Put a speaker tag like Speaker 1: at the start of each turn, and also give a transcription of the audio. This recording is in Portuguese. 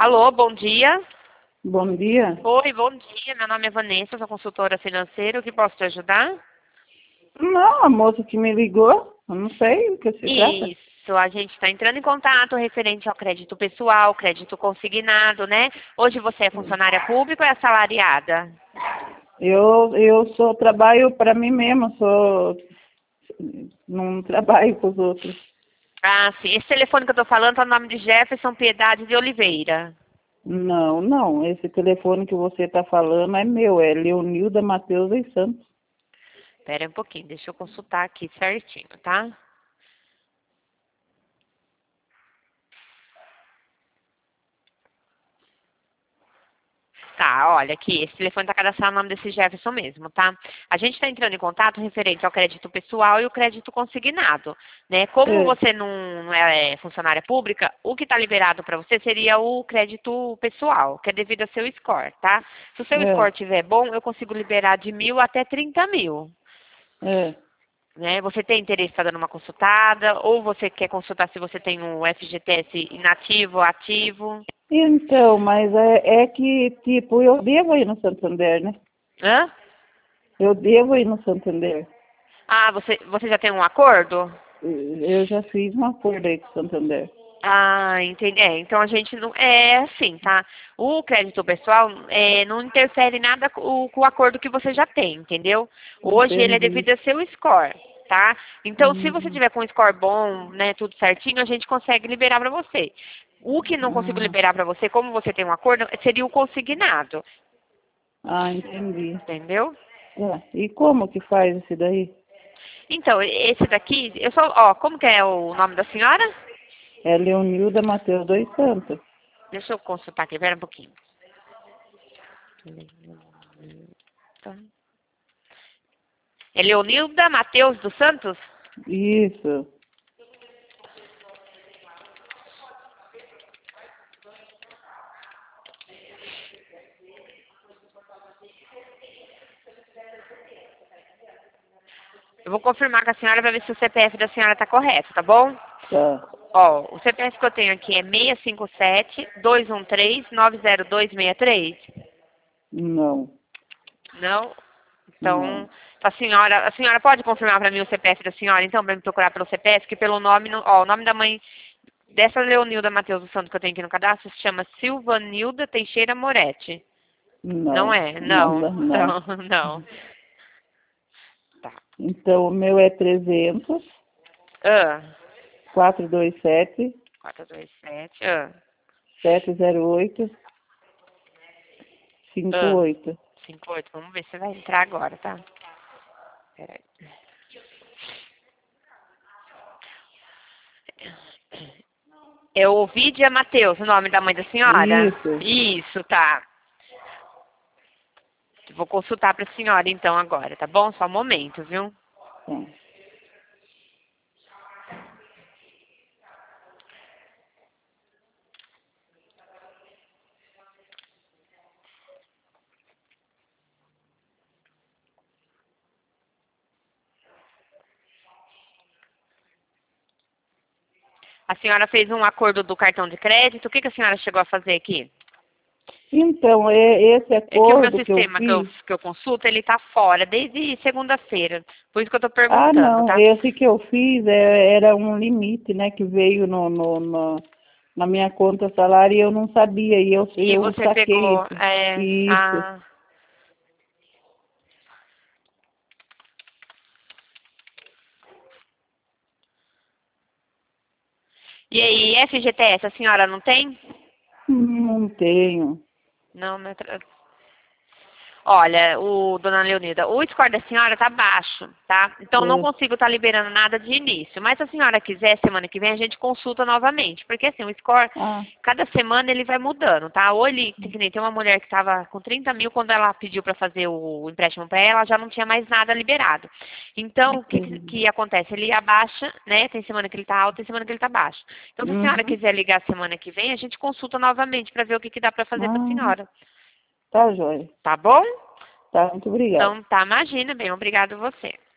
Speaker 1: Alô, bom dia.
Speaker 2: Bom dia.
Speaker 1: Oi, bom dia. Meu nome é Vanessa, sou consultora financeira. O que posso te ajudar?
Speaker 2: Não, a moça que me ligou, eu não sei o que se trata.
Speaker 1: Isso, a gente está entrando em contato referente ao crédito pessoal, crédito consignado, né? Hoje você é funcionária pública ou é assalariada?
Speaker 2: Eu trabalho para mim mesma, não trabalho com os outros.
Speaker 1: Ah, sim. Esse telefone que eu tô falando tá no nome de Jefferson Piedade de Oliveira.
Speaker 2: Não, esse telefone que você está falando é meu, é Leonilda Matheus dos Santos.
Speaker 1: Espera um pouquinho, deixa eu consultar aqui certinho, tá? Tá, olha aqui, esse telefone está cadastrado no nome desse Jefferson mesmo, tá? A gente está entrando em contato referente ao crédito pessoal e o crédito consignado, né? Como
Speaker 2: É,
Speaker 1: você não é funcionária pública, o que está liberado para você seria o crédito pessoal, que é devido ao seu score, tá? Se o seu
Speaker 2: é,
Speaker 1: score estiver bom, eu consigo liberar de 1.000 até 30.000.
Speaker 2: é.
Speaker 1: Né? Você tem interesse em estar dando uma consultada, ou você quer consultar se você tem um FGTS inativo ou ativo?
Speaker 2: Então, mas é que, tipo, eu devo ir no Santander, né?
Speaker 1: Hã?
Speaker 2: Eu devo ir no Santander.
Speaker 1: Ah, você já tem um acordo?
Speaker 2: Eu já fiz um acordo aí com o Santander.
Speaker 1: Ah, entendi. É, então a gente não. É assim, tá? O crédito pessoal não interfere nada com o acordo que você já tem, entendeu? Hoje ele é
Speaker 2: Entendi.
Speaker 1: devido ao seu score, tá? Então, se você
Speaker 2: Hum,
Speaker 1: tiver com um score bom, né, tudo certinho, a gente consegue liberar pra você. O que não consigo
Speaker 2: ah,
Speaker 1: liberar pra você, como você tem um acordo, seria o consignado,
Speaker 2: entendi.
Speaker 1: entendeu?
Speaker 2: É, e como que faz esse daí?
Speaker 1: Então, esse daqui, eu só, ó, como que é o nome da senhora?
Speaker 2: É Leonilda Matheus dos Santos.
Speaker 1: Deixa eu consultar aqui, pera um pouquinho. Tá. É Leonilda Matheus dos Santos?
Speaker 2: Isso.
Speaker 1: Eu vou confirmar com a senhora para ver se o CPF da senhora está correto, tá bom?
Speaker 2: Tá.
Speaker 1: Ó, o CPF que eu tenho aqui é 657-213-90263.
Speaker 2: Não.
Speaker 1: Não?
Speaker 2: Não.
Speaker 1: Então, a senhora pode confirmar para mim o CPF da senhora, então, para me procurar pelo CPF, que pelo nome, ó, o nome da mãe dessa Leonilda Matheus dos Santos que eu tenho aqui no cadastro se chama Silvanilda Teixeira Moretti. Não
Speaker 2: Não.
Speaker 1: é? Não.
Speaker 2: Nada, não.
Speaker 1: Então, não. Tá.
Speaker 2: Então, o meu é 300
Speaker 1: Ah,
Speaker 2: 427
Speaker 1: 427. Ah,
Speaker 2: 708
Speaker 1: ah.
Speaker 2: 58.
Speaker 1: 58. Vamos ver se vai entrar agora, tá? Peraí. É o Ovidia Matheus, o nome da mãe da senhora?
Speaker 2: Isso.
Speaker 1: Isso, tá. Vou consultar pra senhora então agora, tá bom? Só um momento, viu?
Speaker 2: Tá.
Speaker 1: A senhora fez um acordo do cartão de crédito. O que a senhora chegou a fazer aqui?
Speaker 2: Então, esse
Speaker 1: É que o meu
Speaker 2: acordo que eu
Speaker 1: sistema
Speaker 2: fiz.
Speaker 1: que eu consulto, ele tá fora desde segunda-feira. Por isso que eu tô perguntando,
Speaker 2: Não,
Speaker 1: tá?
Speaker 2: esse que eu fiz era um limite, né, que veio na minha conta salário e eu não sabia, e
Speaker 1: E
Speaker 2: eu
Speaker 1: você
Speaker 2: saquei
Speaker 1: pegou,
Speaker 2: isso. Isso.
Speaker 1: E aí, FGTS, a senhora não tem?
Speaker 2: Não tenho.
Speaker 1: Não, não é Olha, dona Leonida, o score da senhora tá baixo, tá? Então não
Speaker 2: É.
Speaker 1: consigo estar liberando nada de início. Mas se a senhora quiser, semana que vem a gente consulta novamente. Porque assim, o score,
Speaker 2: Ah,
Speaker 1: cada semana ele vai mudando, tá? Ou ele, que nem tem uma mulher que estava com 30.000, quando ela pediu para fazer o empréstimo para ela, já não tinha mais nada liberado. Então, o que,
Speaker 2: entendi.
Speaker 1: que acontece? Ele abaixa, né? Tem semana que ele tá alto, tem semana que ele tá baixo. Então, se a senhora
Speaker 2: Uhum.
Speaker 1: quiser ligar semana que vem, a gente consulta novamente para ver o que dá para fazer para a
Speaker 2: Ah,
Speaker 1: senhora.
Speaker 2: tá, joia.
Speaker 1: Tá bom?
Speaker 2: Tá, muito obrigada.
Speaker 1: Então, tá, imagina, bem, obrigado você.